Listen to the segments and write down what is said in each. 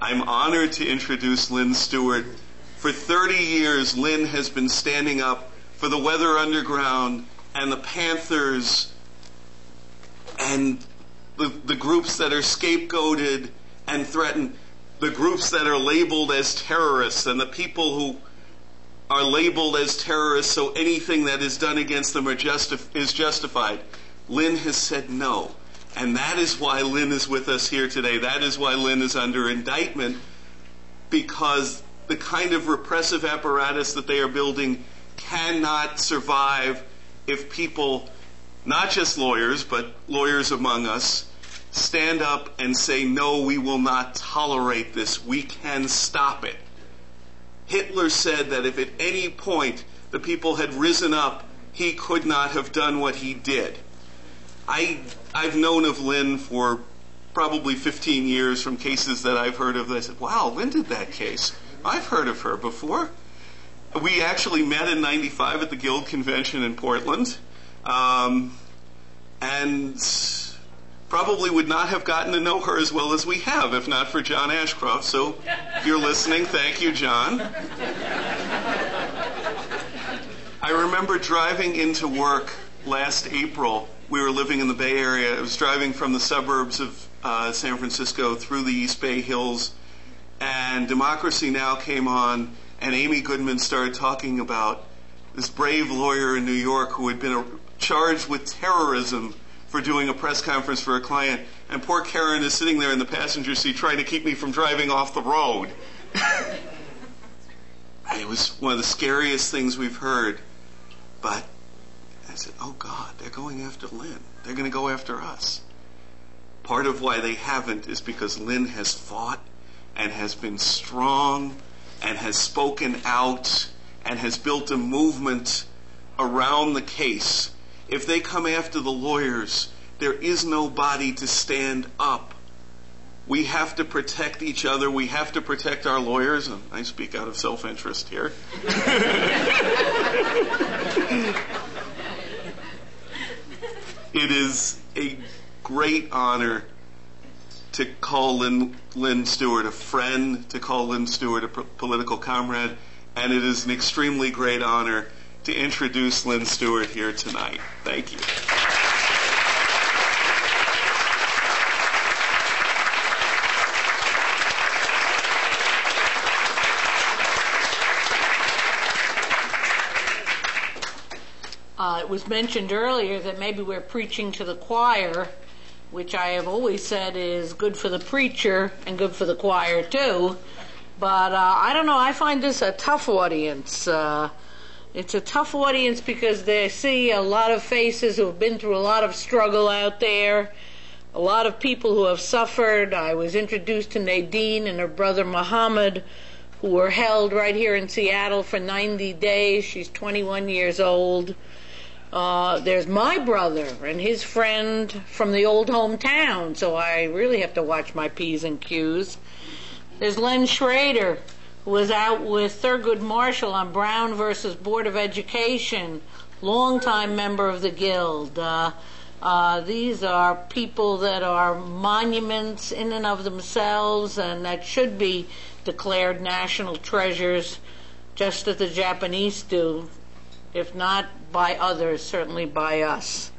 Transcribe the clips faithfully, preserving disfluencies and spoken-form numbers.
I'm honored to introduce Lynn Stewart. For thirty years, Lynn has been standing up for the Weather Underground and the Panthers and the, the groups that are scapegoated and threatened, the groups that are labeled as terrorists and the people who are labeled as terrorists, so anything that is done against them are justi- is justified. Lynn has said no. And that is why Lynn is with us here today. That is why Lynn is under indictment, because the kind of repressive apparatus that they are building cannot survive if people, not just lawyers, but lawyers among us, stand up and say, no, we will not tolerate this. We can stop it. Hitler said that if at any point the people had risen up, he could not have done what he did. I, I've known of Lynn for probably fifteen years from cases that I've heard of. I said, wow, Lynn did that case. I've heard of her before. We actually met in ninety-five at the Guild Convention in Portland, um, and probably would not have gotten to know her as well as we have if not for John Ashcroft. So if you're listening, thank you, John. I remember driving into work last April. We were living in the Bay Area. I was driving from the suburbs of uh, San Francisco through the East Bay Hills, and Democracy Now! Came on, and Amy Goodman started talking about this brave lawyer in New York who had been a, charged with terrorism for doing a press conference for a client, and poor Karen is sitting there in the passenger seat trying to keep me from driving off the road. It was one of the scariest things we've heard, but I said, oh God, they're going after Lynn. They're going to go after us. Part of why they haven't is because Lynn has fought and has been strong and has spoken out and has built a movement around the case. If they come after the lawyers, there is nobody to stand up. We have to protect each other. We have to protect our lawyers. And I speak out of self-interest here. It is a great honor to call Lynn, Lynn Stewart a friend, to call Lynn Stewart a p- political comrade, and it is an extremely great honor to introduce Lynn Stewart here tonight. Thank you. Uh, it was mentioned earlier that maybe we're preaching to the choir, which I have always said is good for the preacher and good for the choir too. But uh, I don't know, I find this a tough audience. Uh, it's a tough audience because they see a lot of faces who have been through a lot of struggle out there, a lot of people who have suffered. I was introduced to Nadine and her brother Muhammad, who were held right here in Seattle for ninety days. She's twenty-one years old. Uh, there's my brother and his friend from the old hometown, so I really have to watch my P's and Q's. There's Len Schrader, who was out with Thurgood Marshall on Brown versus Board of Education, longtime member of the Guild. Uh, uh, these are people that are monuments in and of themselves and that should be declared national treasures, just as the Japanese do, if not by others, certainly by us.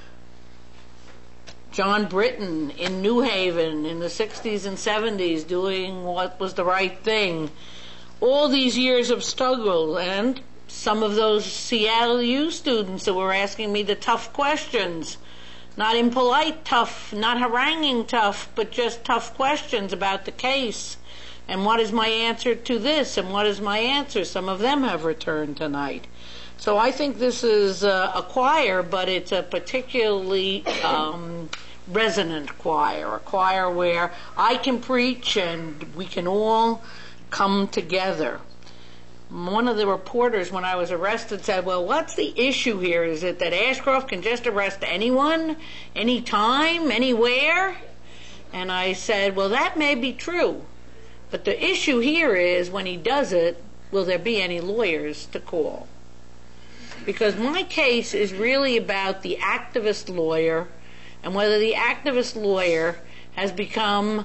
John Britton in New Haven in the sixties and seventies doing what was the right thing. All these years of struggle, and some of those Seattle U students that were asking me the tough questions, not impolite tough, not haranguing tough, but just tough questions about the case. And what is my answer to this? And what is my answer? Some of them have returned tonight. So I think this is uh, a choir, but it's a particularly um, resonant choir, a choir where I can preach and we can all come together. One of the reporters, when I was arrested, said, well, what's the issue here? Is it that Ashcroft can just arrest anyone, anytime, anywhere? And I said, well, that may be true. But the issue here is, when he does it, will there be any lawyers to call? Because my case is really about the activist lawyer and whether the activist lawyer has become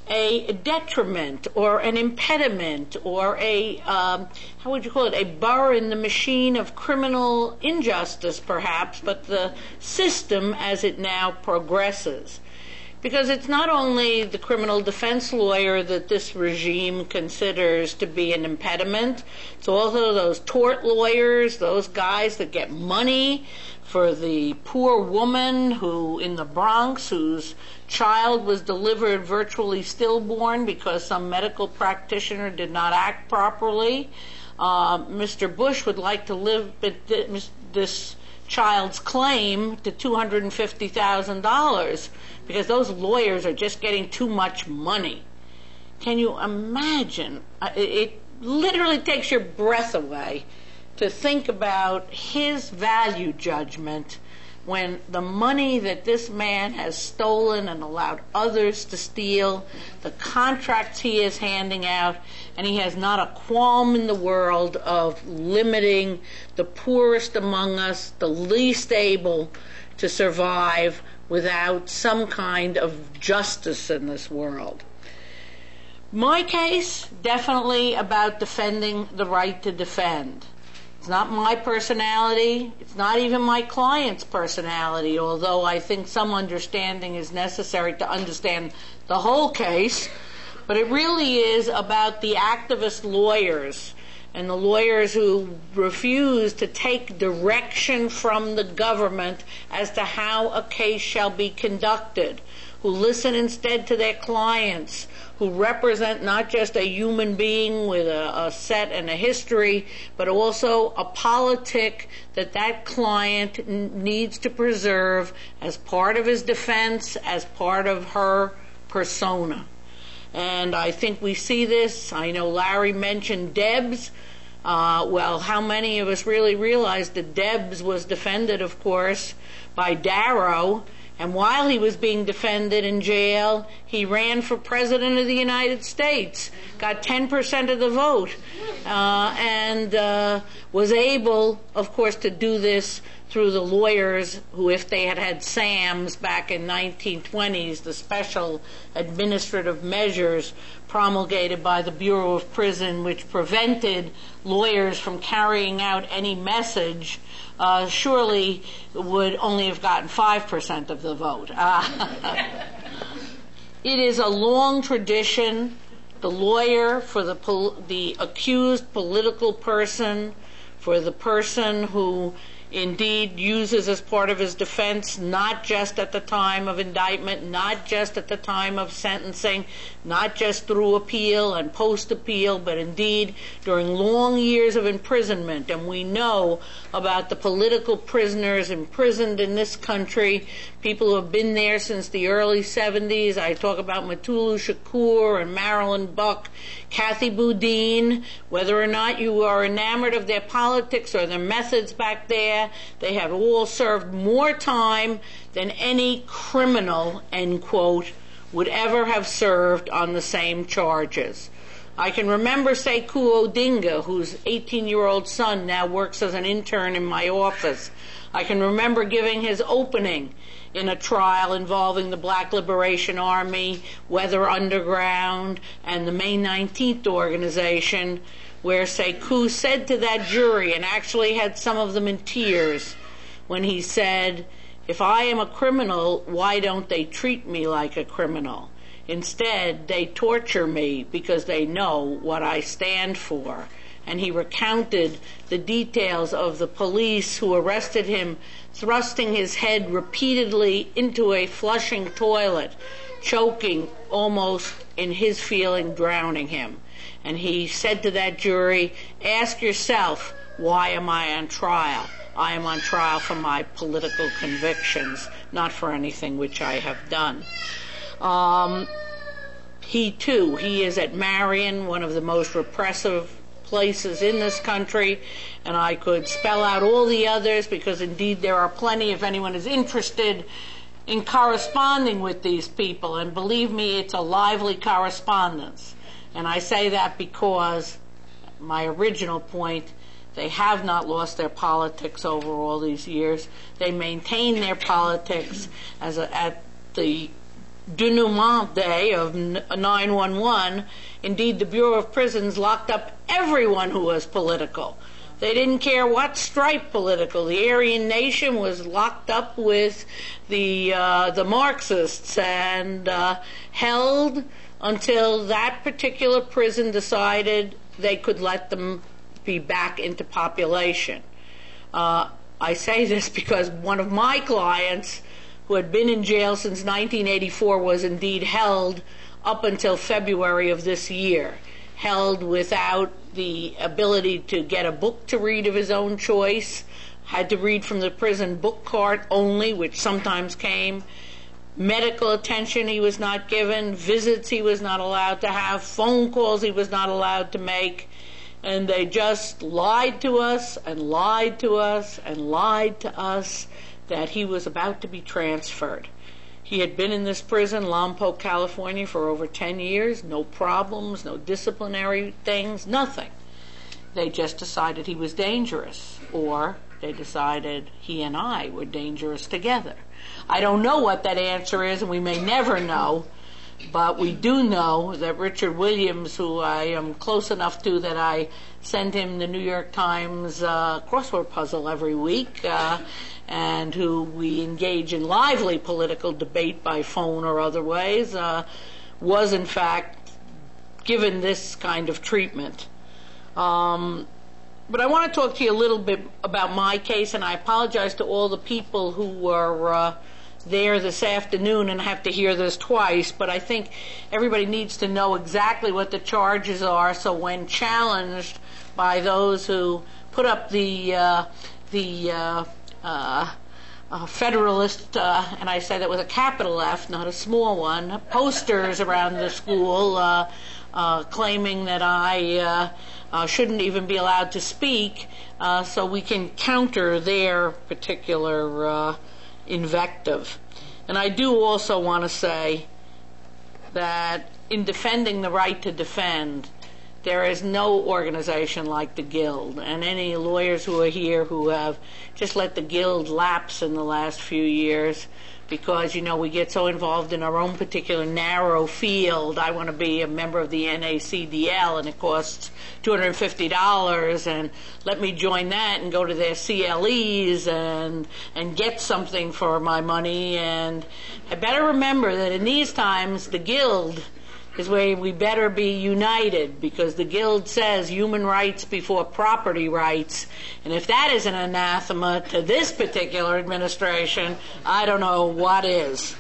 a detriment or an impediment or a, um, how would you call it, a burr in the machine of criminal injustice, perhaps, but the system as it now progresses. Because it's not only the criminal defense lawyer that this regime considers to be an impediment, it's also those tort lawyers, those guys that get money for the poor woman who in the Bronx whose child was delivered virtually stillborn because some medical practitioner did not act properly. Uh, Mister Bush would like to live this child's claim to two hundred fifty thousand dollars because those lawyers are just getting too much money. Can you imagine? It literally takes your breath away to think about his value judgment when the money that this man has stolen and allowed others to steal, the contracts he is handing out, and he has not a qualm in the world of limiting the poorest among us, the least able to survive without some kind of justice in this world. My case, definitely about defending the right to defend. It's not my personality. It's not even my client's personality, although I think some understanding is necessary to understand the whole case. But it really is about the activist lawyers and the lawyers who refuse to take direction from the government as to how a case shall be conducted, who listen instead to their clients, who represent not just a human being with a, a set and a history, but also a politic that that client n- needs to preserve as part of his defense, as part of her persona. And I think we see this. I know Larry mentioned Debs. Uh, well, how many of us really realize that Debs was defended, of course, by Darrow, and while he was being defended in jail, he ran for president of the United States, got ten percent of the vote, uh, and uh, was able, of course, to do this through the lawyers who, if they had had SAMs back in nineteen twenties, the special administrative measures promulgated by the Bureau of Prison, which prevented lawyers from carrying out any message, uh, surely would only have gotten five percent of the vote. Uh, it is a long tradition. The lawyer for the pol- the accused political person, for the person who indeed uses as part of his defense, not just at the time of indictment, not just at the time of sentencing, not just through appeal and post-appeal, but indeed during long years of imprisonment. And we know about the political prisoners imprisoned in this country, people who have been there since the early seventies. I talk about Mutulu Shakur and Marilyn Buck, Kathy Boudin. Whether or not you are enamored of their politics or their methods back there, they have all served more time than any criminal, end quote, would ever have served on the same charges. I can remember Sekou Odinga, whose eighteen-year-old son now works as an intern in my office. I can remember giving his opening in a trial involving the Black Liberation Army, Weather Underground, and the May nineteenth organization, where Sekou said to that jury, and actually had some of them in tears, when he said, "If I am a criminal, why don't they treat me like a criminal? Instead, they torture me because they know what I stand for." And he recounted the details of the police who arrested him, thrusting his head repeatedly into a flushing toilet, choking, almost in his feeling, drowning him. And he said to that jury, "Ask yourself, why am I on trial? I am on trial for my political convictions, not for anything which I have done." Um, he too, he is at Marion, one of the most repressive places in this country, and I could spell out all the others because indeed there are plenty if anyone is interested in corresponding with these people, and believe me, it's a lively correspondence. And I say that because my original point, they have not lost their politics over all these years. They maintain their politics as a, at the denouement day of nine one one, indeed the Bureau of Prisons locked up everyone who was political. They didn't care what stripe political. The Aryan Nation was locked up with the uh, the Marxists and uh, held until that particular prison decided they could let them be back into population. Uh, I say this because one of my clients, who had been in jail since nineteen eighty-four, was indeed held up until February of this year, held without the ability to get a book to read of his own choice, had to read from the prison book cart only, which sometimes came. Medical attention he was not given, visits he was not allowed to have, phone calls he was not allowed to make, and they just lied to us and lied to us and lied to us that he was about to be transferred. He had been in this prison, Lompoc, California, for over ten years, no problems, no disciplinary things, nothing. They just decided he was dangerous, or they decided he and I were dangerous together. I don't know what that answer is, and we may never know, but we do know that Richard Williams, who I am close enough to that I send him the New York Times uh, crossword puzzle every week, uh, and who we engage in lively political debate by phone or other ways, uh, was in fact given this kind of treatment. Um, but I want to talk to you a little bit about my case, and I apologize to all the people who were uh, there this afternoon and have to hear this twice, but I think everybody needs to know exactly what the charges are, so when challenged by those who put up the uh, the uh, uh, uh, Federalist, uh, and I say that with a capital F, not a small one, posters around the school uh, uh, claiming that I uh, uh, shouldn't even be allowed to speak, uh, so we can counter their particular uh, invective. And I do also want to say that in defending the right to defend, there is no organization like the Guild, and any lawyers who are here who have just let the Guild lapse in the last few years because, you know, we get so involved in our own particular narrow field. I want to be a member of the N A C D L, and it costs two hundred fifty dollars, and let me join that and go to their C L Es and and get something for my money. And I better remember that in these times, the Guild is where we better be united, because the Guild says human rights before property rights. And if that isn't anathema to this particular administration, I don't know what is.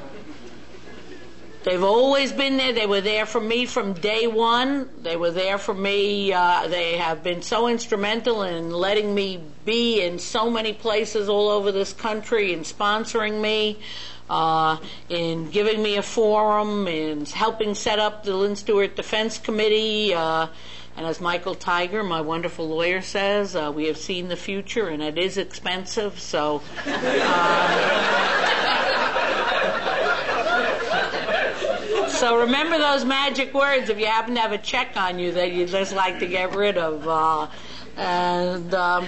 They've always been there. They were there for me from day one. They were there for me. Uh, they have been so instrumental in letting me be in so many places all over this country and sponsoring me. Uh, in giving me a forum, in helping set up the Lynn Stewart Defense Committee, uh, and as Michael Tiger, my wonderful lawyer, says, uh, we have seen the future, and it is expensive, so... Uh, so remember those magic words if you happen to have a check on you that you'd just like to get rid of. Uh, and... Um,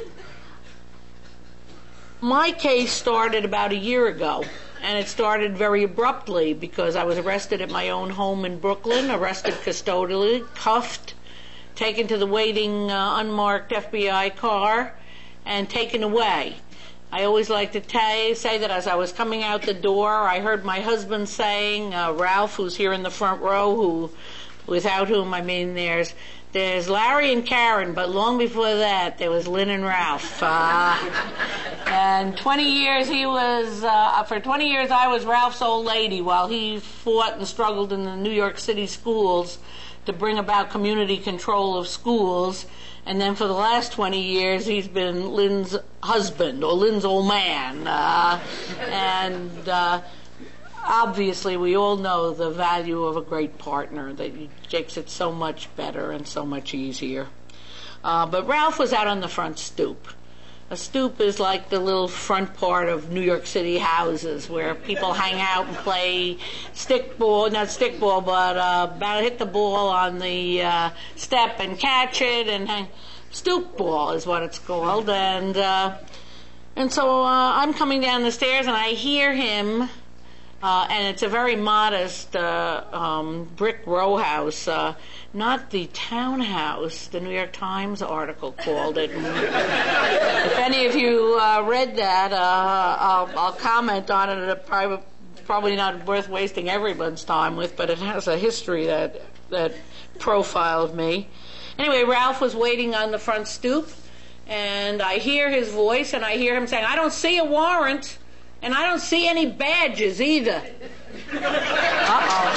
my case started about a year ago. And it started very abruptly because I was arrested at my own home in Brooklyn, arrested custodially, cuffed, taken to the waiting uh, unmarked F B I car, and taken away. I always like to t- say that as I was coming out the door, I heard my husband saying, uh, Ralph, who's here in the front row, who, without whom, I mean, there's There's Larry and Karen, but long before that, there was Lynn and Ralph. Uh, and twenty years he was, uh, for twenty years I was Ralph's old lady while he fought and struggled in the New York City schools to bring about community control of schools. And then for the last twenty years, he's been Lynn's husband, or Lynn's old man. Uh, and, uh, Obviously, we all know the value of a great partner, that makes it so much better and so much easier. Uh, but Ralph was out on the front stoop. A stoop is like the little front part of New York City houses where people hang out and play stickball, not stickball, but uh, hit the ball on the uh, step and catch it, and hang. Stoop ball is what it's called. And, uh, and so uh, I'm coming down the stairs and I hear him Uh, and it's a very modest uh, um, brick row house, uh, not the townhouse the New York Times article called it. And if any of you uh, read that, uh, I'll, I'll comment on it. It's probably, probably not worth wasting everyone's time with, but it has a history that that profiled me. Anyway, Ralph was waiting on the front stoop, and I hear his voice, and I hear him saying, "I don't see a warrant. And I don't see any badges either." Uh-oh.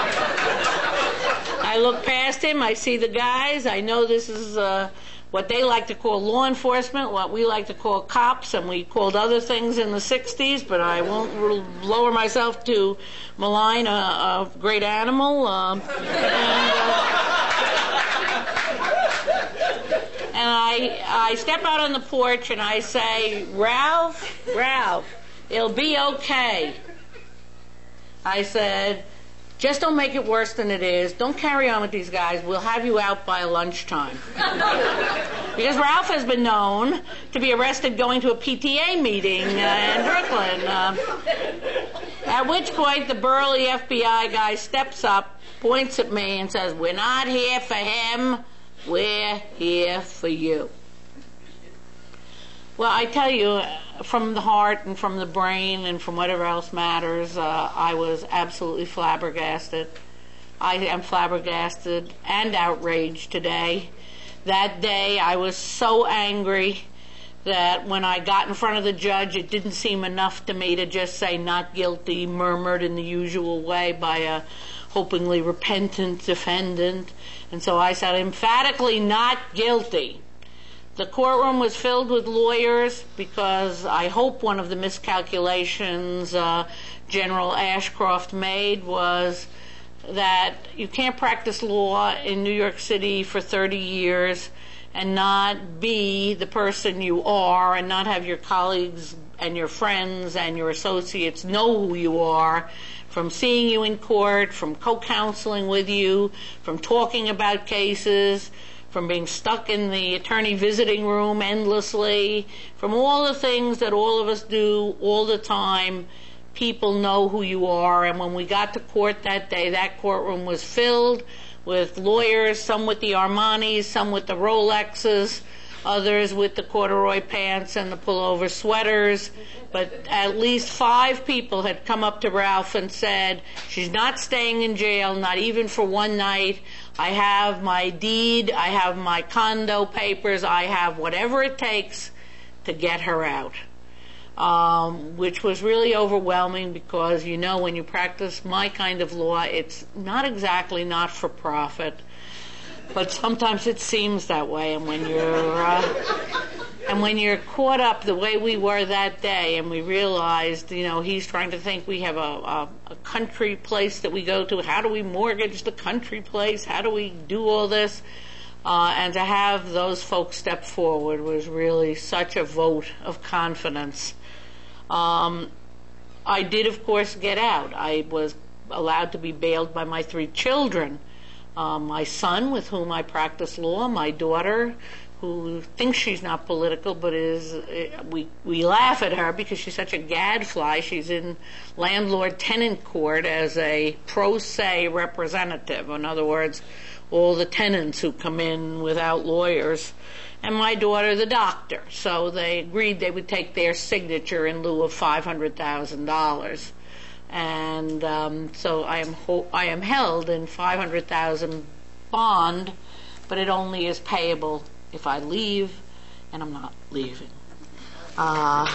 I look past him, I see the guys, I know this is uh, what they like to call law enforcement, what we like to call cops, and we called other things in the sixties, but I won't r- lower myself to malign a, a great animal. Um, and, uh, and I, I step out on the porch and I say, "Ralph, Ralph, it'll be okay." I said, "Just don't make it worse than it is. Don't carry on with these guys. We'll have you out by lunchtime." Because Ralph has been known to be arrested going to a P T A meeting uh, in Brooklyn. Uh, at which point the burly F B I guy steps up, points at me, and says, "We're not here for him. We're here for you." Well, I tell you, from the heart and from the brain and from whatever else matters, uh, I was absolutely flabbergasted. I am flabbergasted and outraged today. That day, I was so angry that when I got in front of the judge, it didn't seem enough to me to just say "not guilty," murmured in the usual way by a hopingly repentant defendant. And so I said emphatically, "not guilty." The courtroom was filled with lawyers because I hope one of the miscalculations uh, General Ashcroft made was that you can't practice law in New York City for thirty years and not be the person you are and not have your colleagues and your friends and your associates know who you are, from seeing you in court, from co-counseling with you, from talking about cases, from being stuck in the attorney visiting room endlessly, from all the things that all of us do all the time. People know who you are. And when we got to court that day, that courtroom was filled with lawyers, some with the Armanis, some with the Rolexes, others with the corduroy pants and the pullover sweaters. But at least five people had come up to Ralph and said, "She's not staying in jail, not even for one night. I have my deed, I have my condo papers, I have whatever it takes to get her out." Um, which was really overwhelming because, you know, when you practice my kind of law, it's not exactly not-for-profit, but sometimes it seems that way. And when you're uh, and when you're caught up the way we were that day, and we realized, you know, he's trying to think we have a, a, a country place that we go to. How do we mortgage the country place? How do we do all this? Uh, and to have those folks step forward was really such a vote of confidence. Um, I did, of course, get out. I was allowed to be bailed by my three children. Uh, my son, with whom I practice law, my daughter, who thinks she's not political, but is, uh, we, we laugh at her because she's such a gadfly. She's in landlord-tenant court as a pro se representative. In other words, all the tenants who come in without lawyers. And my daughter, the doctor. So they agreed they would take their signature in lieu of five hundred thousand dollars. And um, so I am ho- I am held in five hundred thousand dollars bond, but it only is payable if I leave, and I'm not leaving. Uh,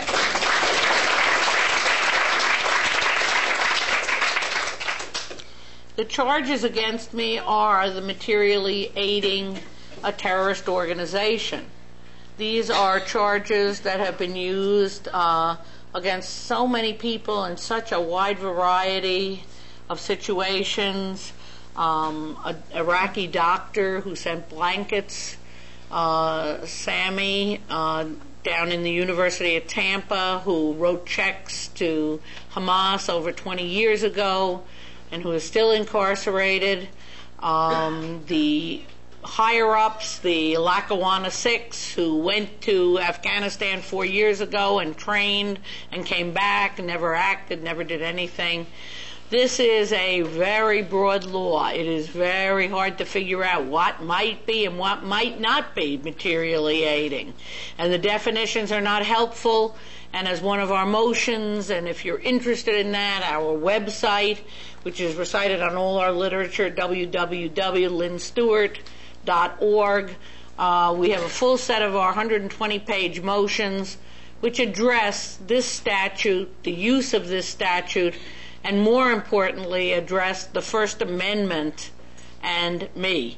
the charges against me are the materially aiding a terrorist organization. These are charges that have been used uh, against so many people in such a wide variety of situations. Um, an Iraqi doctor who sent blankets, uh, Sammy uh, down in the University of Tampa, who wrote checks to Hamas over twenty years ago and who is still incarcerated. Um, the higher-ups, the Lackawanna Six, who went to Afghanistan four years ago and trained and came back and never acted, never did anything. This is a very broad law. It is very hard to figure out what might be and what might not be materially aiding. And the definitions are not helpful. And as one of our motions, and if you're interested in that, our website, which is recited on all our literature, w w w dot lynn stewart dot org, uh, we have a full set of our one hundred twenty page motions which address this statute, the use of this statute, and more importantly, address the First Amendment and me.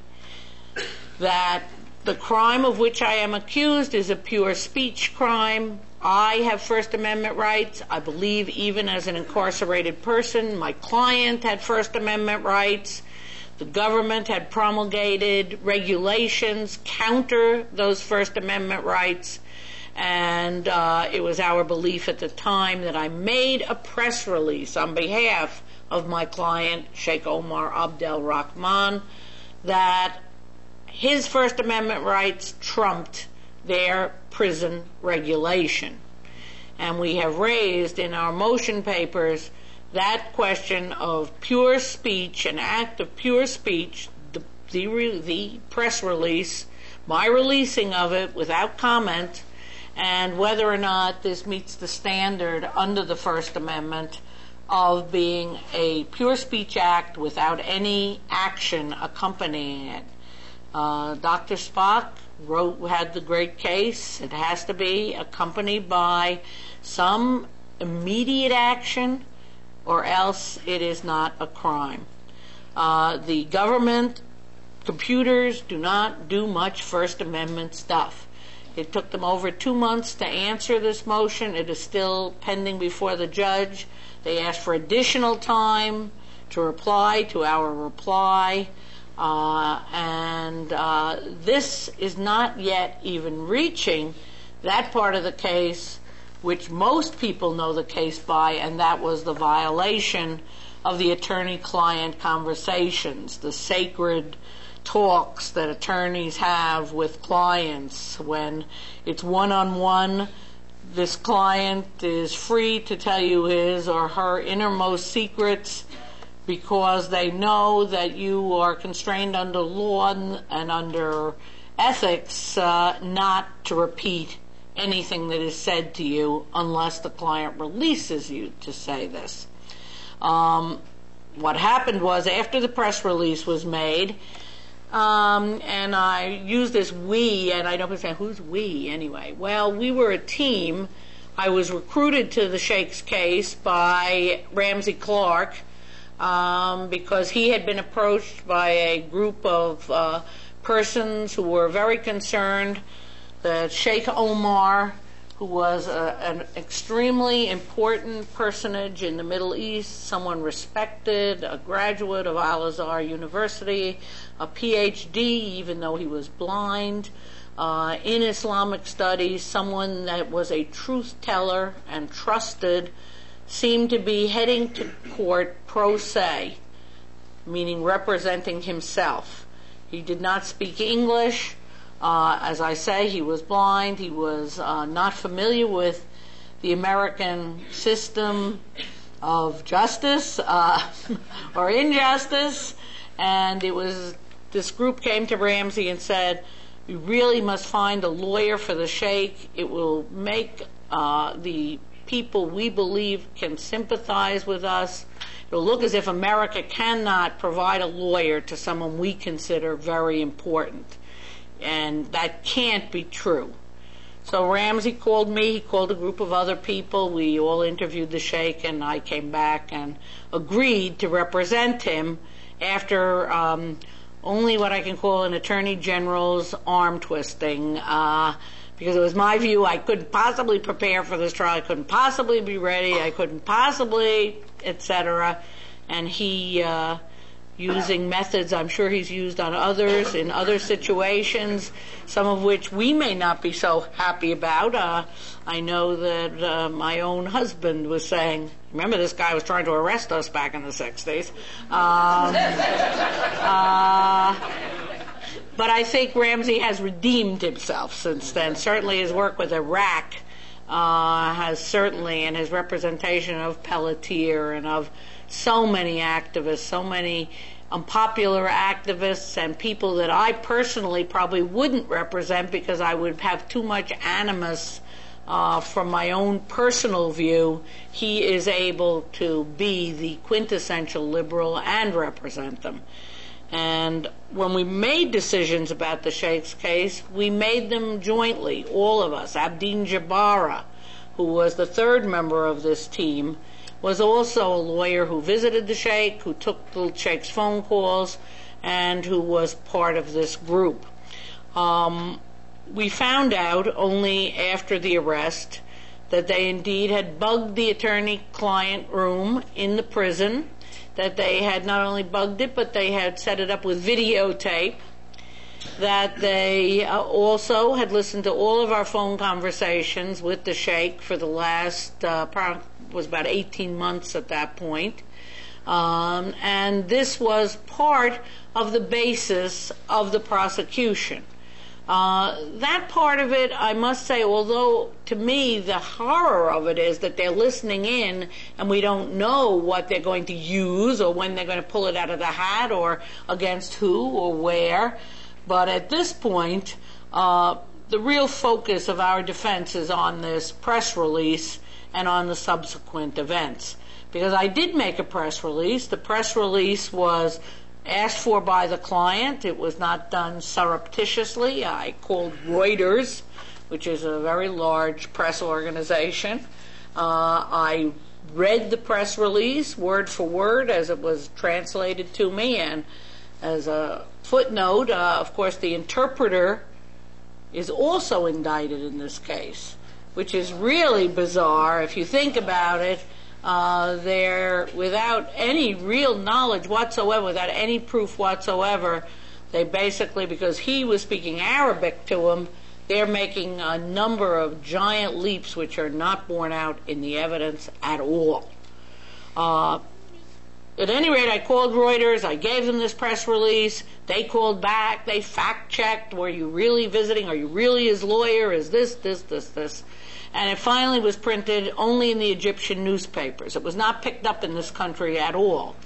That the crime of which I am accused is a pure speech crime. I have First Amendment rights. I believe even as an incarcerated person, my client had First Amendment rights. The government had promulgated regulations counter those First Amendment rights. And uh, it was our belief at the time that I made a press release on behalf of my client, Sheikh Omar Abdel Rahman, that his First Amendment rights trumped their prison regulation. And we have raised in our motion papers that question of pure speech, an act of pure speech, the, the, the press release, my releasing of it without comment, and whether or not this meets the standard under the First Amendment of being a pure speech act without any action accompanying it. Uh, Doctor Spock wrote, had the great case. It has to be accompanied by some immediate action, or else it is not a crime. Uh, the government computers do not do much First Amendment stuff. It took them over two months to answer this motion. It is still pending before the judge. They asked for additional time to reply to our reply. Uh, and uh, this is not yet even reaching that part of the case which most people know the case by, and that was the violation of the attorney-client conversations, the sacred talks that attorneys have with clients. When it's one-on-one, this client is free to tell you his or her innermost secrets because they know that you are constrained under law and under ethics uh, not to repeat anything that is said to you unless the client releases you to say this. Um, what happened was, after the press release was made, Um, and I use this we, and I don't say who's we anyway. Well, we were a team. I was recruited to the Sheikh's case by Ramsey Clark um, because he had been approached by a group of uh, persons who were very concerned that Sheikh Omar, who was a, an extremely important personage in the Middle East, someone respected, a graduate of Al-Azhar University, a P H D, even though he was blind, uh, in Islamic studies, someone that was a truth teller and trusted, seemed to be heading to court pro se, meaning representing himself. He did not speak English. Uh, as I say, he was blind. He was uh, not familiar with the American system of justice uh, or injustice. And it was, this group came to Ramsey and said, we really must find a lawyer for the Sheikh. It will make uh, the people we believe can sympathize with us. It'll look as if America cannot provide a lawyer to someone we consider very important. And that can't be true. So Ramsey called me, he called a group of other people, we all interviewed the Sheikh, and I came back and agreed to represent him after um, only what I can call an attorney general's arm twisting, uh, because it was my view I couldn't possibly prepare for this trial, I couldn't possibly be ready, I couldn't possibly, et cetera. And he, uh, using methods I'm sure he's used on others in other situations, some of which we may not be so happy about. Uh, I know that uh, my own husband was saying, remember this guy was trying to arrest us back in the sixties. Um, uh, But I think Ramsey has redeemed himself since then. Certainly his work with Iraq uh, has certainly, and his representation of Pelletier and of so many activists, so many unpopular activists and people that I personally probably wouldn't represent because I would have too much animus uh, from my own personal view. He is able to be the quintessential liberal and represent them. And when we made decisions about the Sheikh's case, we made them jointly, all of us. Abdeen Jabara, who was the third member of this team, was also a lawyer who visited the Sheikh, who took the Sheikh's phone calls, and who was part of this group. Um, we found out only after the arrest that they indeed had bugged the attorney-client room in the prison, that they had not only bugged it, but they had set it up with videotape, that they uh, also had listened to all of our phone conversations with the Sheikh for the last, uh, was about eighteen months at that point. Um, and this was part of the basis of the prosecution. Uh, that part of it, I must say, although to me the horror of it is that they're listening in and we don't know what they're going to use or when they're going to pull it out of the hat or against who or where. But at this point, uh, the real focus of our defense is on this press release and on the subsequent events. Because I did make a press release. The press release was asked for by the client. It was not done surreptitiously. I called Reuters, which is a very large press organization. Uh, I read the press release word for word as it was translated to me, and as a footnote, uh, of course, the interpreter is also indicted in this case, which is really bizarre if you think about it. Uh, they're, without any real knowledge whatsoever, without any proof whatsoever, they basically, because he was speaking Arabic to him, they're making a number of giant leaps which are not borne out in the evidence at all. Uh, At any rate, I called Reuters. I gave them this press release. They called back. They fact-checked. Were you really visiting? Are you really his lawyer? Is this, this, this, this? And it finally was printed only in the Egyptian newspapers. It was not picked up in this country at all.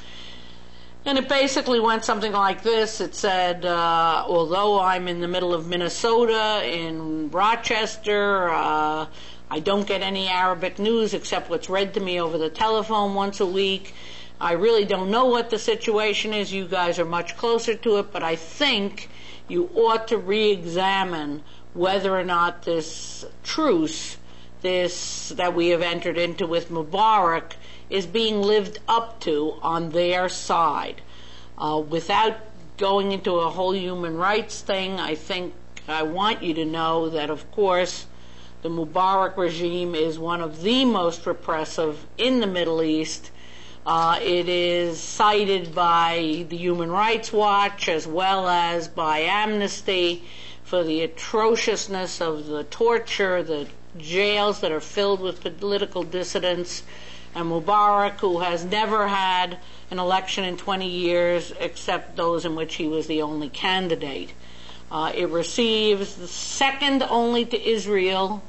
And it basically went something like this. It said, uh, although I'm in the middle of Minnesota, in Rochester, uh, I don't get any Arabic news except what's read to me over the telephone once a week. I really don't know what the situation is. You guys are much closer to it, but I think you ought to re-examine whether or not this truce, this that we have entered into with Mubarak, is being lived up to on their side. Uh, without going into a whole human rights thing, I think I want you to know that, of course, the Mubarak regime is one of the most repressive in the Middle East. Uh, it is cited by the Human Rights Watch as well as by Amnesty for the atrociousness of the torture, the jails that are filled with political dissidents, and Mubarak, who has never had an election in twenty years except those in which he was the only candidate. Uh, it receives the second only to Israel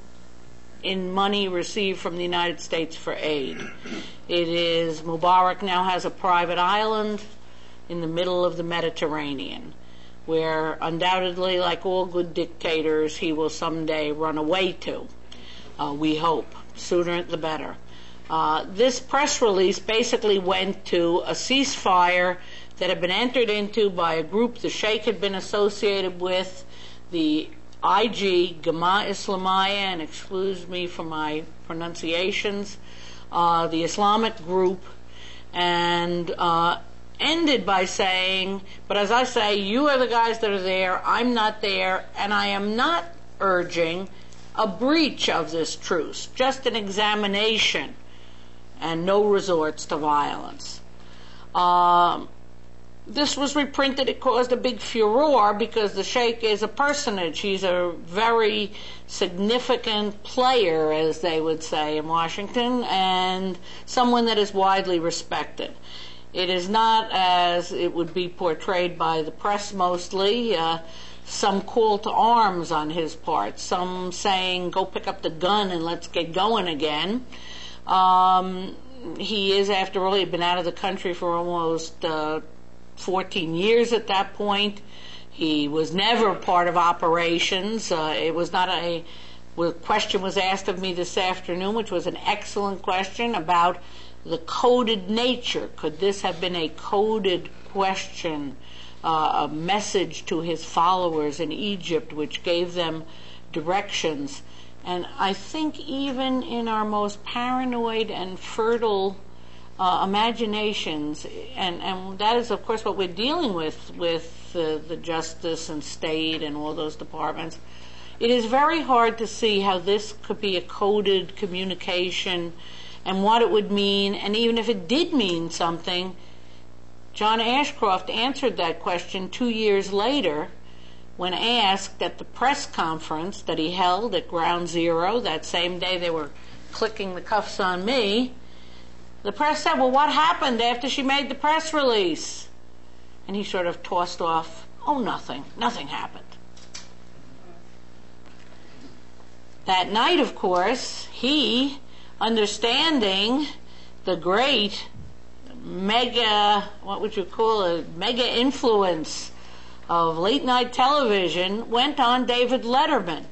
in money received from the United States for aid. It is, Mubarak now has a private island in the middle of the Mediterranean, where undoubtedly, like all good dictators, he will someday run away to. Uh, we hope. Sooner the better. Uh, this press release basically went to a ceasefire that had been entered into by a group the Sheikh had been associated with, the I G, Gama Islamiyah, and excuse me for my pronunciations, uh, the Islamic group, and uh, ended by saying, but as I say, you are the guys that are there, I'm not there, and I am not urging a breach of this truce, just an examination and no resorts to violence. Um, This was reprinted. It caused a big furor because the Sheikh is a personage. He's a very significant player, as they would say in Washington, and someone that is widely respected. It is not as it would be portrayed by the press mostly. Uh, some call to arms on his part, some saying, go pick up the gun and let's get going again. Um, he is, after all, he had been out of the country for almost uh, fourteen years at that point. He was never part of operations. Uh, it was not a... A question was asked of me this afternoon, which was an excellent question about the coded nature. Could this have been a coded question, uh, a message to his followers in Egypt, which gave them directions? And I think even in our most paranoid and fertile uh, imaginations, and, and that is, of course, what we're dealing with with uh, the justice and state and all those departments, it is very hard to see how this could be a coded communication and what it would mean. And even if it did mean something, John Ashcroft answered that question two years later when asked at the press conference that he held at Ground Zero that same day they were clicking the cuffs on me. The press said, well, what happened after she made the press release? And he sort of tossed off, oh, nothing. Nothing happened. That night, of course, he, understanding the great mega, what would you call it, mega influence of late night television, went on David Letterman.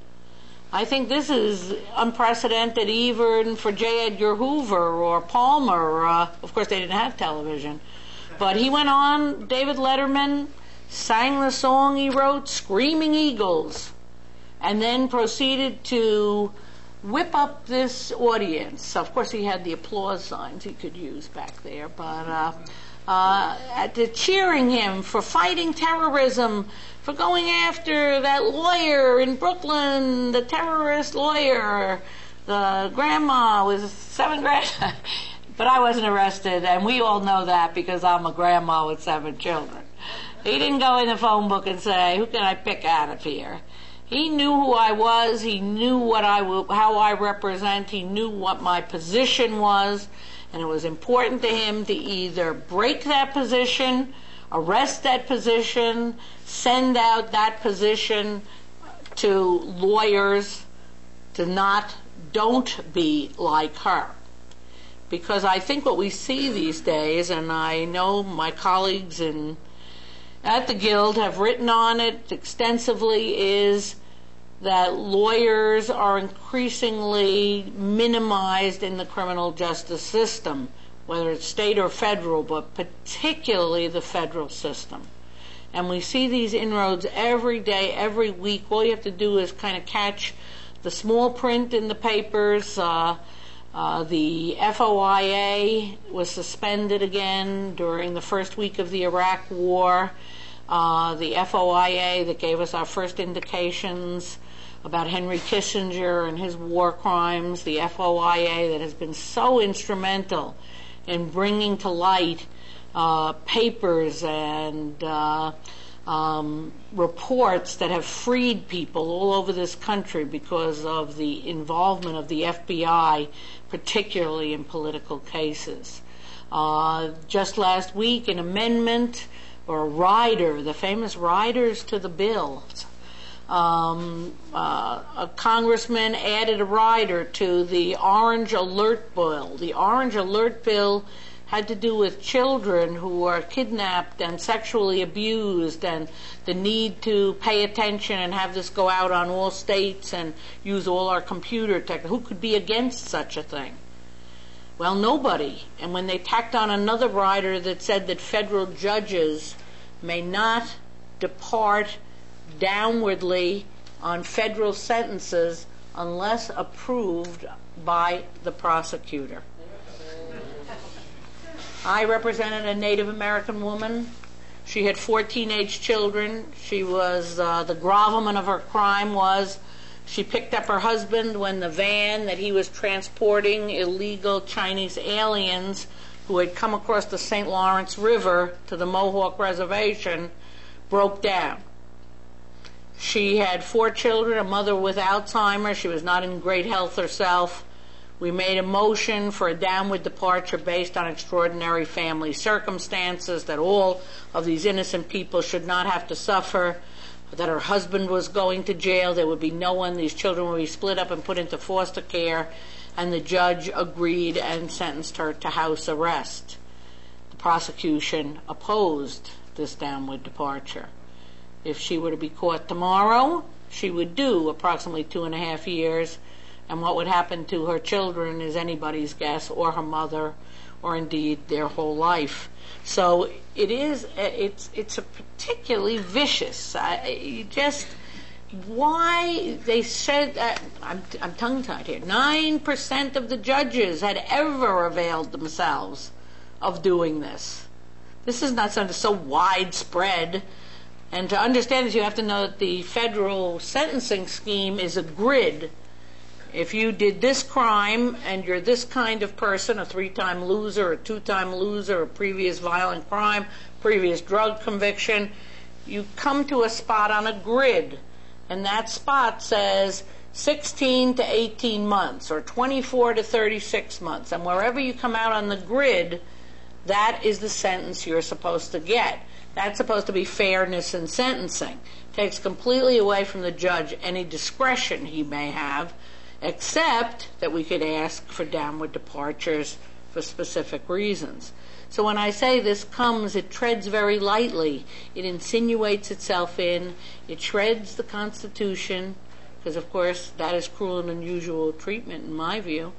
I think this is unprecedented even for J. Edgar Hoover or Palmer. Uh, of course, they didn't have television. But he went on David Letterman, sang the song he wrote, Screaming Eagles, and then proceeded to whip up this audience. Of course, he had the applause signs he could use back there, but uh, uh, at the cheering him for fighting terrorism, for going after that lawyer in Brooklyn, the terrorist lawyer, the grandma with seven grand. But I wasn't arrested, and we all know that because I'm a grandma with seven children. He didn't go in the phone book and say, who can I pick out of here? He knew who I was. He knew what I will, how I represent. He knew what my position was, and it was important to him to either break that position, arrest that position, send out that position to lawyers to not, don't be like her. Because I think what we see these days, and I know my colleagues in at the Guild have written on it extensively, is that lawyers are increasingly minimized in the criminal justice system, whether it's state or federal, but particularly the federal system. And we see these inroads every day, every week. All you have to do is kind of catch the small print in the papers. Uh, uh, the F O I A was suspended again during the first week of the Iraq War. Uh, the F O I A that gave us our first indications about Henry Kissinger and his war crimes, the F O I A that has been so instrumental in bringing to light uh, papers and uh, um, reports that have freed people all over this country because of the involvement of the F B I, particularly in political cases. Uh, just last week, an amendment or a rider, the famous riders to the bill. Um, uh, a congressman added a rider to the Orange Alert Bill. The Orange Alert Bill had to do with children who are kidnapped and sexually abused, and the need to pay attention and have this go out on all states and use all our computer tech. Who could be against such a thing? Well, nobody. And when they tacked on another rider that said that federal judges may not depart downwardly on federal sentences unless approved by the prosecutor. I represented a Native American woman. She had four teenage children. She was, uh, the gravamen of her crime was she picked up her husband when the van that he was transporting illegal Chinese aliens who had come across the Saint Lawrence River to the Mohawk Reservation broke down. She had four children, a mother with Alzheimer's. She was not in great health herself. We made a motion for a downward departure based on extraordinary family circumstances, that all of these innocent people should not have to suffer, that her husband was going to jail, there would be no one, these children would be split up and put into foster care, and the judge agreed and sentenced her to house arrest. The prosecution opposed this downward departure. If she were to be caught tomorrow, she would do approximately two and a half years, and what would happen to her children is anybody's guess, or her mother, or indeed their whole life. So it is, it's it's a particularly vicious. I, you just why they said that I'm I'm tongue-tied here. Nine percent of the judges had ever availed themselves of doing this. This is not something so widespread. And to understand this, you have to know that the federal sentencing scheme is a grid. If you did this crime and you're this kind of person, a three-time loser, a two-time loser, a previous violent crime, previous drug conviction, you come to a spot on a grid, and that spot says sixteen to eighteen months or twenty-four to thirty-six months. And wherever you come out on the grid, that is the sentence you're supposed to get. That's supposed to be fairness in sentencing. It takes completely away from the judge any discretion he may have, except that we could ask for downward departures for specific reasons. So when I say this comes, it treads very lightly. It insinuates itself in. It shreds the Constitution, because, of course, that is cruel and unusual treatment, in my view,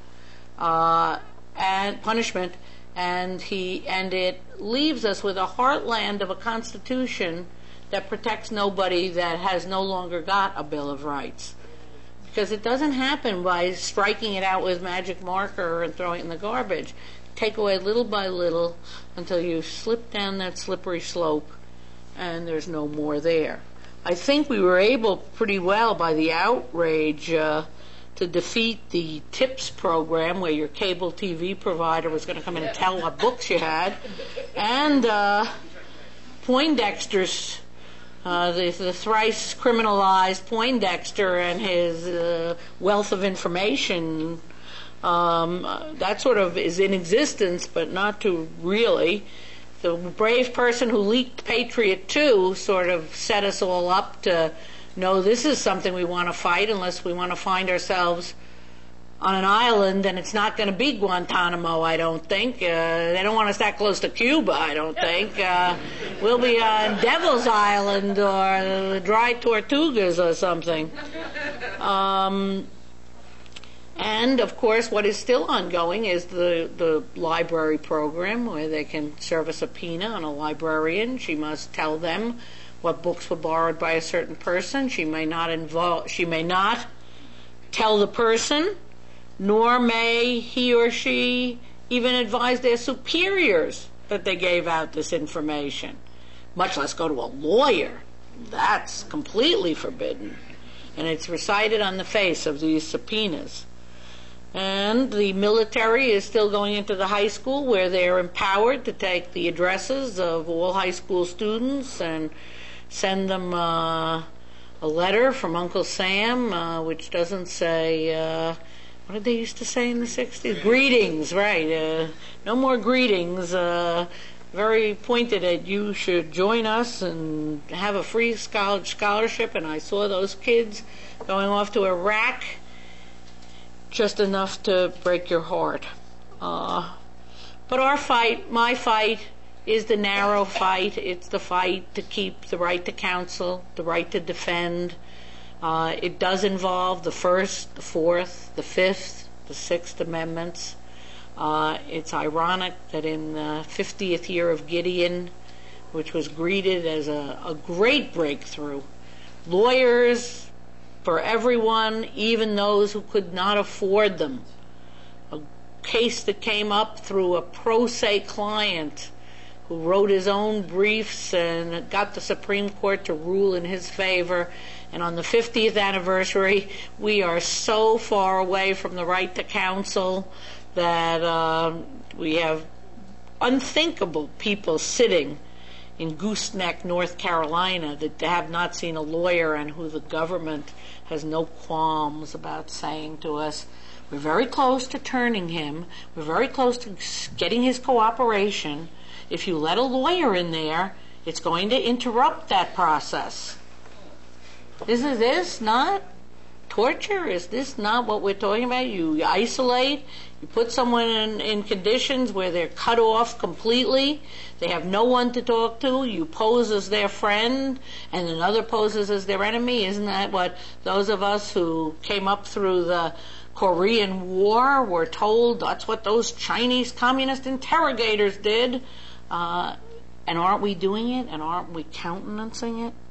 uh, and punishment. And he and it leaves us with a heartland of a Constitution that protects nobody that has no longer got a Bill of Rights. Because it doesn't happen by striking it out with magic marker and throwing it in the garbage. Take away little by little until you slip down that slippery slope and there's no more there. I think we were able pretty well by the outrage uh, to defeat the TIPS program, where your cable T V provider was going to come in and tell what books you had, and uh, Poindexter's Uh, the, the thrice criminalized Poindexter and his uh, wealth of information, um, uh, that sort of is in existence, but not too really. The brave person who leaked Patriot two sort of set us all up to know this is something we want to fight unless we want to find ourselves on an island, and it's not going to be Guantanamo, I don't think. Uh, they don't want us that close to Cuba, I don't think. Uh, we'll be on Devil's Island or the Dry Tortugas or something. Um, and, of course, what is still ongoing is the, the library program, where they can serve a subpoena on a librarian. She must tell them what books were borrowed by a certain person. She may not involve, she may not tell the person, nor may he or she even advise their superiors that they gave out this information, much less go to a lawyer. That's completely forbidden. And it's recited on the face of these subpoenas. And the military is still going into the high school, where they're empowered to take the addresses of all high school students and send them uh, a letter from Uncle Sam, uh, which doesn't say... Uh, What did they used to say in the sixties? Greetings, right. Uh, no more greetings. Uh, very pointed at you should join us and have a free scholarship. And I saw those kids going off to Iraq, just enough to break your heart. Uh, but our fight, my fight, is the narrow fight. It's the fight to keep the right to counsel, the right to defend. Uh, it does involve the First, the Fourth, the Fifth, the Sixth Amendments. Uh, it's ironic that in the fiftieth year of Gideon, which was greeted as a, a great breakthrough, lawyers for everyone, even those who could not afford them, a case that came up through a pro se client who wrote his own briefs and got the Supreme Court to rule in his favor. And on the fiftieth anniversary, we are so far away from the right to counsel that uh, we have unthinkable people sitting in Gooseneck, North Carolina, that have not seen a lawyer and who the government has no qualms about saying to us, We're very close to turning him. We're very close to getting his cooperation. If you let a lawyer in there, it's going to interrupt that process. Is this not torture? Is this not what we're talking about? You isolate, you put someone in, in conditions where they're cut off completely, they have no one to talk to, you pose as their friend, and another poses as their enemy. Isn't that what those of us who came up through the Korean War were told? That's what those Chinese communist interrogators did. Uh, and aren't we doing it? And aren't we countenancing it?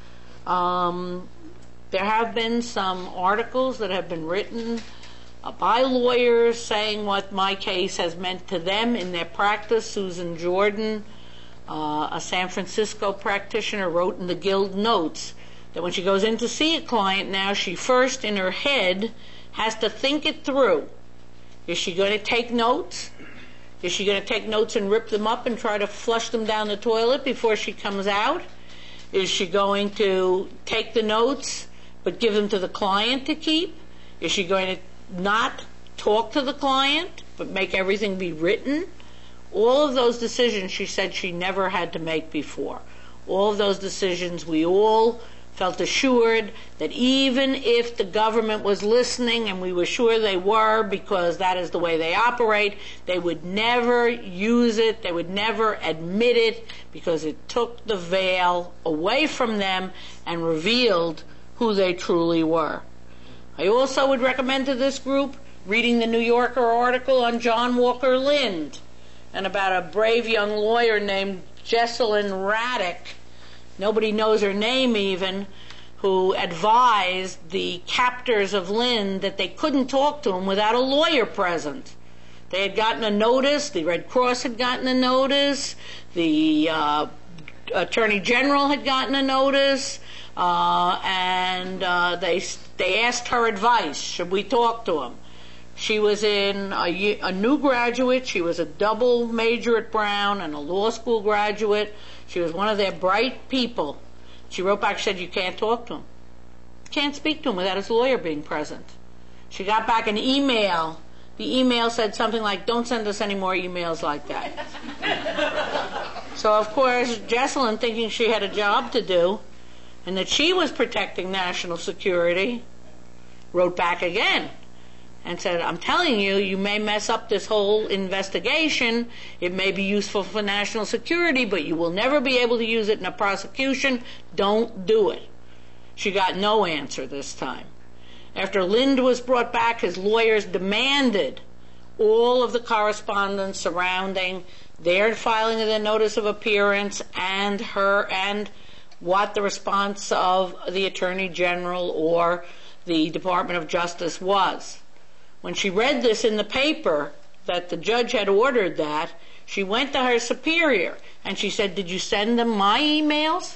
Um, there have been some articles that have been written uh, by lawyers saying what my case has meant to them in their practice. Susan Jordan, uh, a San Francisco practitioner, wrote in the Guild Notes that when she goes in to see a client now, she first in her head has to think it through. Is she going to take notes? Is she going to take notes and rip them up and try to flush them down the toilet before she comes out? Is she going to take the notes but give them to the client to keep? Is she going to not talk to the client but make everything be written? All of those decisions she said she never had to make before. All of those decisions we all felt assured that even if the government was listening, and we were sure they were because that is the way they operate, they would never use it, they would never admit it, because it took the veil away from them and revealed who they truly were. I also would recommend to this group reading the New Yorker article on John Walker Lind and about a brave young lawyer named Jesselyn Raddick, nobody knows her name even, who advised the captors of Lind that they couldn't talk to him without a lawyer present. They had gotten a notice, the Red Cross had gotten a notice, the uh, Attorney General had gotten a notice, uh, and uh, they they asked her advice. Should we talk to him? She was in a, a new graduate. She was a double major at Brown and a law school graduate. She was one of their bright people. She wrote back, she said, you can't talk to him. You can't speak to him without his lawyer being present. She got back an email. The email said something like, don't send us any more emails like that. So, of course, Jesselyn, thinking she had a job to do and that she was protecting national security, wrote back again and said, I'm telling you, you may mess up this whole investigation. It may be useful for national security, but you will never be able to use it in a prosecution. Don't do it. She got no answer this time. After Lind was brought back, his lawyers demanded all of the correspondence surrounding their filing of the notice of appearance and her and what the response of the Attorney General or the Department of Justice was. When she read this in the paper, that the judge had ordered that, she went to her superior and she said, did you send them my emails?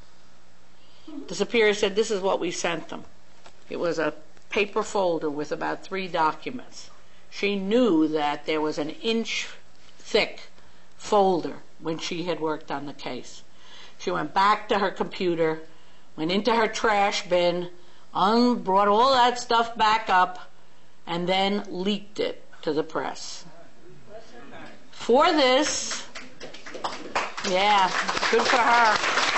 The superior said, this is what we sent them. It was a paper folder with about three documents. She knew that there was an inch thick folder when she had worked on the case. She went back to her computer, went into her trash bin, un- brought all that stuff back up, and then leaked it to the press. For this, yeah, good for her.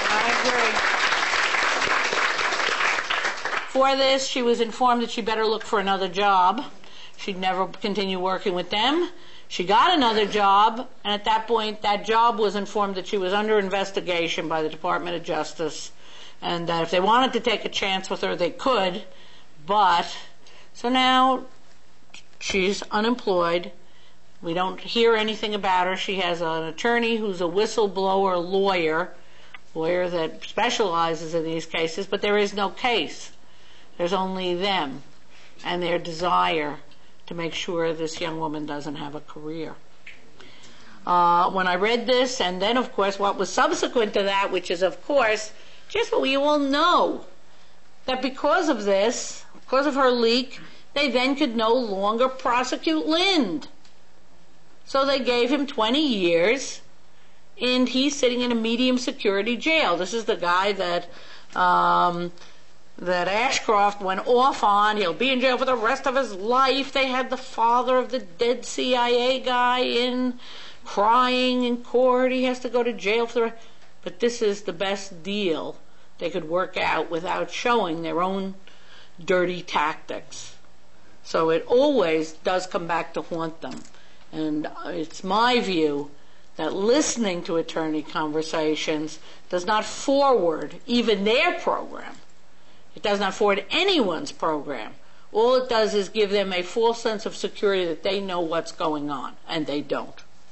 I agree. For this, she was informed that she better look for another job. She'd never continue working with them. She got another job, and at that point, that job was informed that she was under investigation by the Department of Justice, and that if they wanted to take a chance with her, they could, but, so now, she's unemployed. We don't hear anything about her. She has an attorney who's a whistleblower lawyer, lawyer that specializes in these cases, but there is no case. There's only them and their desire to make sure this young woman doesn't have a career. Uh, when I read this, and then, of course, what was subsequent to that, which is, of course, just what we all know, that because of this, because of her leak, they then could no longer prosecute Lind. So they gave him twenty years, and he's sitting in a medium security jail. This is the guy that um, that Ashcroft went off on. He'll be in jail for the rest of his life. They had the father of the dead C I A guy in crying in court. He has to go to jail for the rest. But this is the best deal they could work out without showing their own dirty tactics. So it always does come back to haunt them. And it's my view that listening to attorney conversations does not forward even their program. It does not forward anyone's program. All it does is give them a false sense of security that they know what's going on, and they don't.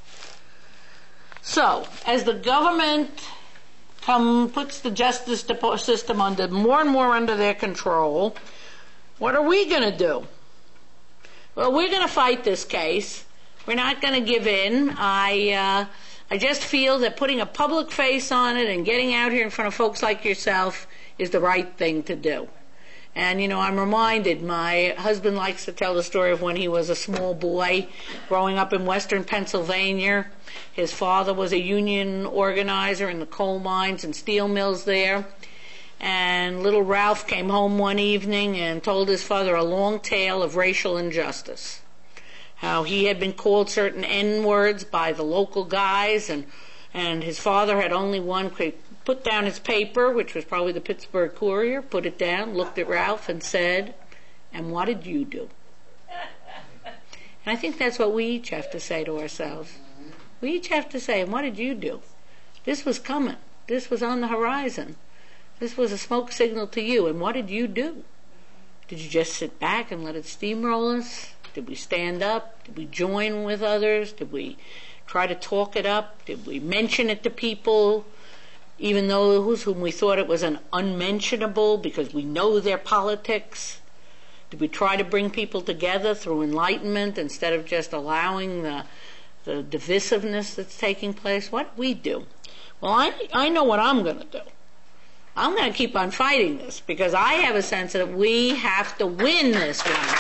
So, as the government come, puts the justice system under more and more under their control, what are we going to do? Well, we're going to fight this case. We're not going to give in. I uh, I just feel that putting a public face on it and getting out here in front of folks like yourself is the right thing to do. And, you know, I'm reminded, my husband likes to tell the story of when he was a small boy growing up in western Pennsylvania. His father was a union organizer in the coal mines and steel mills there. And little Ralph came home one evening and told his father a long tale of racial injustice. How he had been called certain N-words by the local guys, and and his father had only one quick put down his paper, which was probably the Pittsburgh Courier, put it down, looked at Ralph and said, "And what did you do?" And I think that's what we each have to say to ourselves. We each have to say, "And what did you do?" This was coming. This was on the horizon. This was a smoke signal to you, and what did you do? Did you just sit back and let it steamroll us? Did we stand up? Did we join with others? Did we try to talk it up? Did we mention it to people, even those whom we thought it was an unmentionable because we know their politics? Did we try to bring people together through enlightenment instead of just allowing the the divisiveness that's taking place? What did we do? Well, I, I know what I'm going to do. I'm going to keep on fighting this because I have a sense that we have to win this one.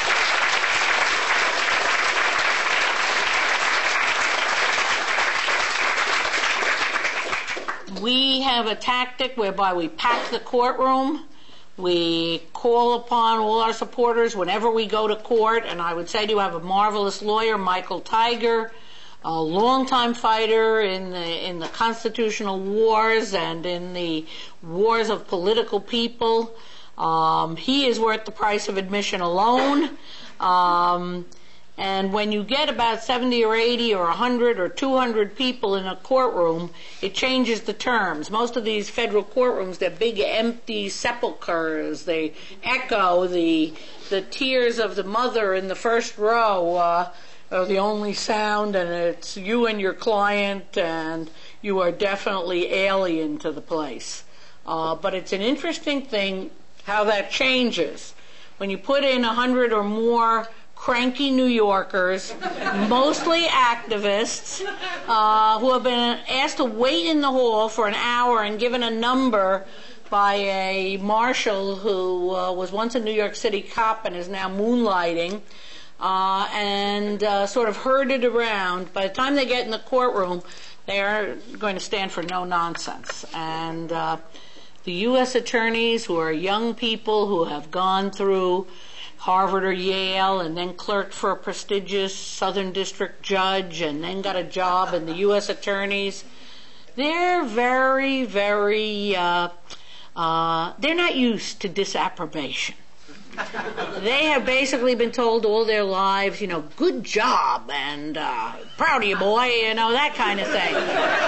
We have a tactic whereby we pack the courtroom. We call upon all our supporters whenever we go to court, and I would say to you, have a marvelous lawyer, Michael Tiger, a longtime fighter in the in the constitutional wars and in the wars of political people. Um, he is worth the price of admission alone. Um, and when you get about seventy or eighty or one hundred or two hundred people in a courtroom, it changes the terms. Most of these federal courtrooms, they're big empty sepulchres. They echo the the tears of the mother in the first row. Uh, are the only sound, and it's you and your client, and you are definitely alien to the place. Uh, but it's an interesting thing how that changes. When you put in a hundred or more cranky New Yorkers, mostly activists, uh, who have been asked to wait in the hall for an hour and given a number by a marshal who uh, was once a New York City cop and is now moonlighting, Uh, and uh, sort of herded around. By the time they get in the courtroom, they are going to stand for no nonsense. And uh, the U S attorneys, who are young people who have gone through Harvard or Yale and then clerked for a prestigious Southern District judge and then got a job in the U S attorneys, they're very, very, uh, uh, they're not used to disapprobation. They have basically been told all their lives, you know, good job and uh, proud of you, boy, you know, that kind of thing.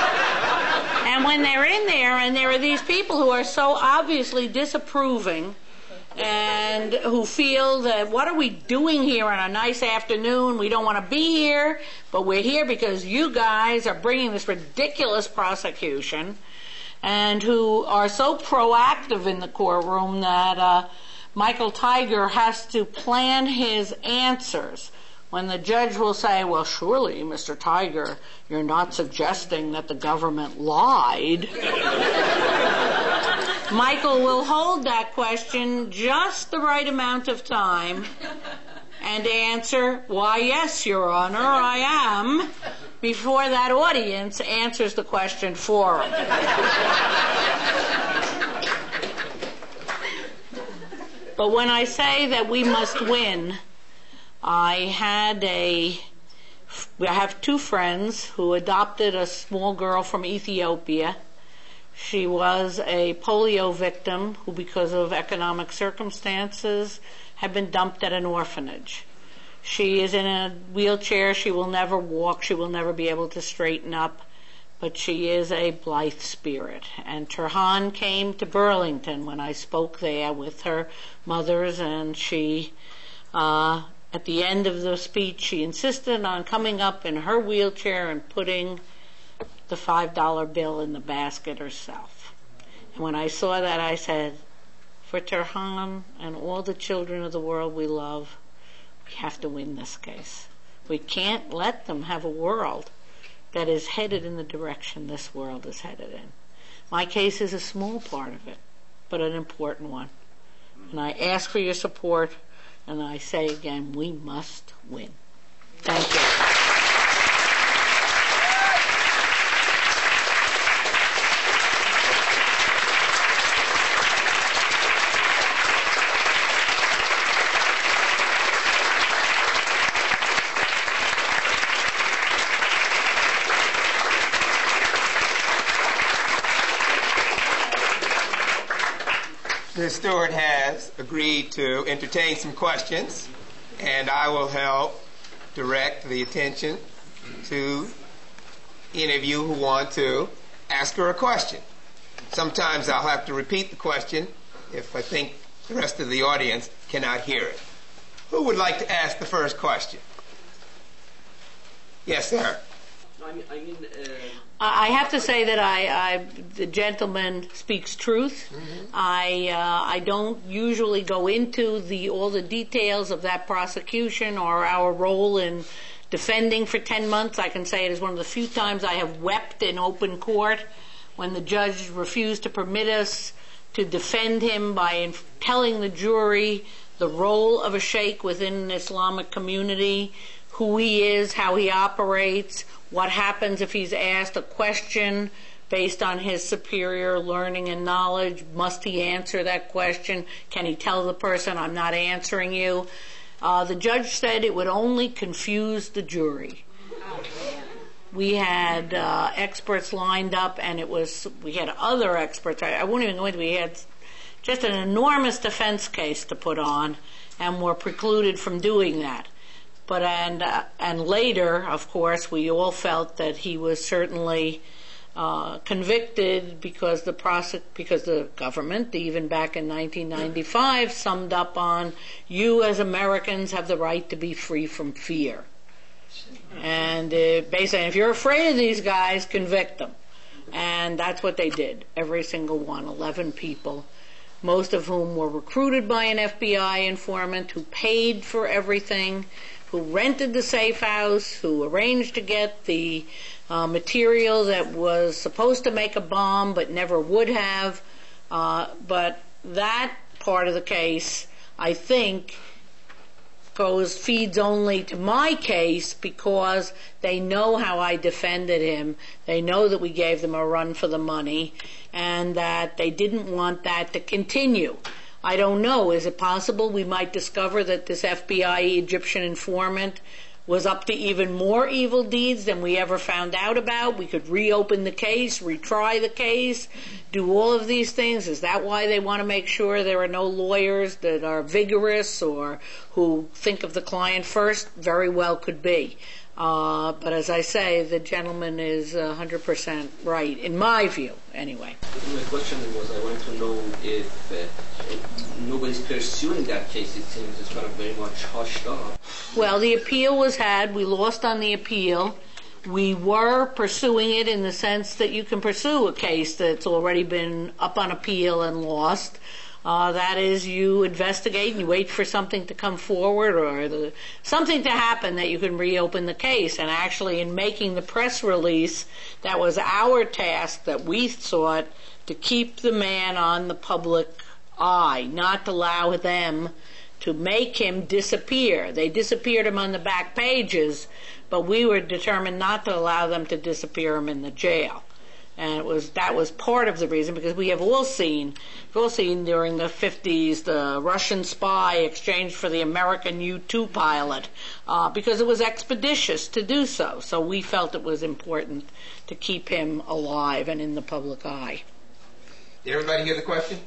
And when they're in there and there are these people who are so obviously disapproving and who feel that what are we doing here on a nice afternoon? We don't want to be here, but we're here because you guys are bringing this ridiculous prosecution, and who are so proactive in the courtroom that uh, Michael Tiger has to plan his answers. When the judge will say, well, surely, Mister Tiger, you're not suggesting that the government lied. Michael will hold that question just the right amount of time and answer, why, yes, Your Honor, I am, before that audience answers the question for him. But when I say that we must win, I had a, I have two friends who adopted a small girl from Ethiopia. She was a polio victim who, because of economic circumstances, had been dumped at an orphanage. She is in a wheelchair. She will never walk. She will never be able to straighten up. But she is a blithe spirit. And Turhan came to Burlington when I spoke there with her mothers, and she, uh, at the end of the speech, she insisted on coming up in her wheelchair and putting the five dollar bill in the basket herself. And when I saw that, I said, for Turhan and all the children of the world we love, we have to win this case. We can't let them have a world that is headed in the direction this world is headed in. My case is a small part of it, but an important one. And I ask for your support, and I say again, we must win. Thank you. Miz Stewart has agreed to entertain some questions, and I will help direct the attention to any of you who want to ask her a question. Sometimes I'll have to repeat the question if I think the rest of the audience cannot hear it. Who would like to ask the first question? Yes, sir. I mean, I mean uh... I have to say that I, I the gentleman speaks truth. Mm-hmm. I uh, I don't usually go into the all the details of that prosecution or our role in defending for ten months. I can say it is one of the few times I have wept in open court when the judge refused to permit us to defend him by inf- telling the jury the role of a sheikh within an Islamic community, who he is, how he operates, what happens if he's asked a question based on his superior learning and knowledge. Must he answer that question? Can he tell the person, I'm not answering you? Uh, the judge said it would only confuse the jury. We had uh, experts lined up, and it was, we had other experts. I, I won't even go into it. We had just an enormous defense case to put on, and were precluded from doing that. But and uh, and later, of course, we all felt that he was certainly uh, convicted because the prosec- because the government, even back in nineteen ninety-five, summed up on, you as Americans have the right to be free from fear. And uh, basically, if you're afraid of these guys, convict them. And that's what they did, every single one, eleven people, most of whom were recruited by an F B I informant who paid for everything, who rented the safe house, who arranged to get the uh, material that was supposed to make a bomb but never would have. Uh, but that part of the case, I think, goes feeds only to my case because they know how I defended him. They know that we gave them a run for the money and that they didn't want that to continue. I don't know. Is it possible we might discover that this F B I Egyptian informant was up to even more evil deeds than we ever found out about? We could reopen the case, retry the case, do all of these things. Is that why they want to make sure there are no lawyers that are vigorous or who think of the client first? Very well could be. Uh, but as I say, the gentleman is one hundred percent right, in my view, anyway. My question was, I wanted to know if uh, nobody's pursuing that case. It seems it's kind of very much hushed up. Well, the appeal was had. We lost on the appeal. We were pursuing it in the sense that you can pursue a case that's already been up on appeal and lost. Uh, that is, you investigate and you wait for something to come forward or the, something to happen that you can reopen the case. And actually, in making the press release, that was our task that we sought to keep the man on the public eye, not to allow them to make him disappear. They disappeared him on the back pages, but we were determined not to allow them to disappear him in the jail. And it was that was part of the reason, because we have all seen, we've all seen during the fifties the Russian spy exchanged for the American U two pilot, uh, because it was expeditious to do so. So we felt it was important to keep him alive and in the public eye. Did everybody hear the question?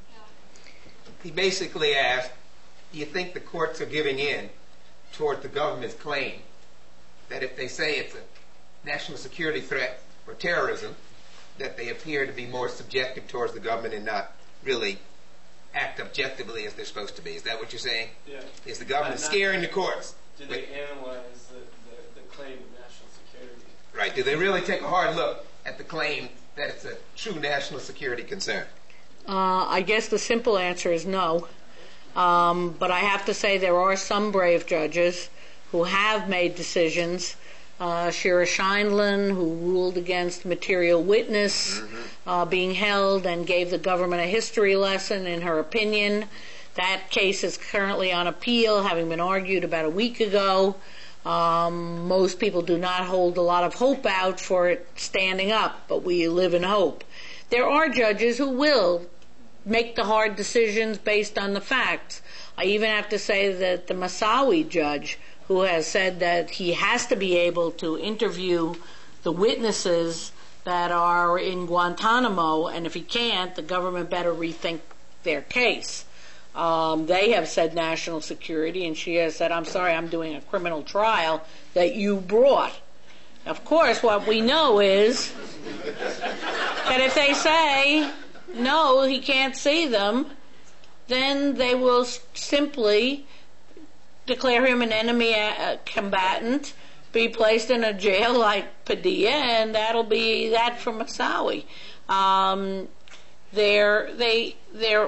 He basically asked, do you think the courts are giving in toward the government's claim that if they say it's a national security threat or terrorism, that they appear to be more subjective towards the government and not really act objectively as they're supposed to be? Is that what you're saying? Yeah. Is the government Uh, not- scaring the courts? Do they analyze the, the, the claim of national security? Right. Do they really take a hard look at the claim that it's a true national security concern? Uh, I guess the simple answer is no. Um, but I have to say there are some brave judges who have made decisions. Uh, Shira Scheindlin, who ruled against material witness mm-hmm. uh, being held and gave the government a history lesson in her opinion. That case is currently on appeal, having been argued about a week ago. Um, most people do not hold a lot of hope out for it standing up, but we live in hope. There are judges who will make the hard decisions based on the facts. I even have to say that the Massawi judge, who has said that he has to be able to interview the witnesses that are in Guantanamo, and if he can't, the government better rethink their case. Um, they have said national security, and she has said, I'm sorry, I'm doing a criminal trial that you brought. Of course, what we know is that if they say, no, he can't see them, then they will simply declare him an enemy uh, combatant, be placed in a jail like Padilla, and that'll be that for Massawi. Um, there, they, there,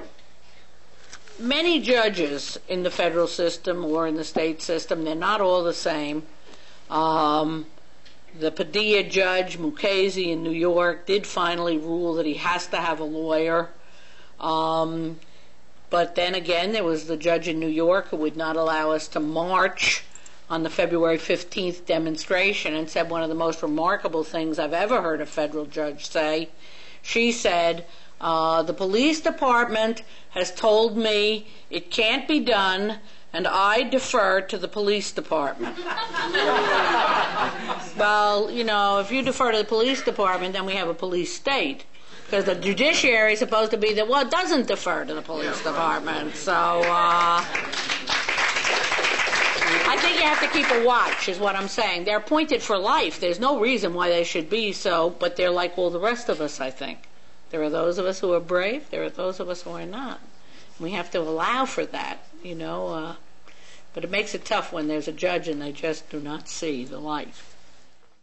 many judges in the federal system or in the state system, they're not all the same. Um, the Padilla judge, Mukasey in New York, did finally rule that he has to have a lawyer. Um, But then again, there was the judge in New York who would not allow us to march on the February fifteenth demonstration, and said one of the most remarkable things I've ever heard a federal judge say. She said, uh, the police department has told me it can't be done, and I defer to the police department. Well, you know, if you defer to the police department, then we have a police state. Because the judiciary is supposed to be the well, it doesn't defer to the police department. So uh, I think you have to keep a watch, is what I'm saying. They're appointed for life. There's no reason why they should be so, but they're like all the rest of us, I think. There are those of us who are brave. There are those of us who are not. We have to allow for that, you know. Uh, but it makes it tough when there's a judge and they just do not see the light.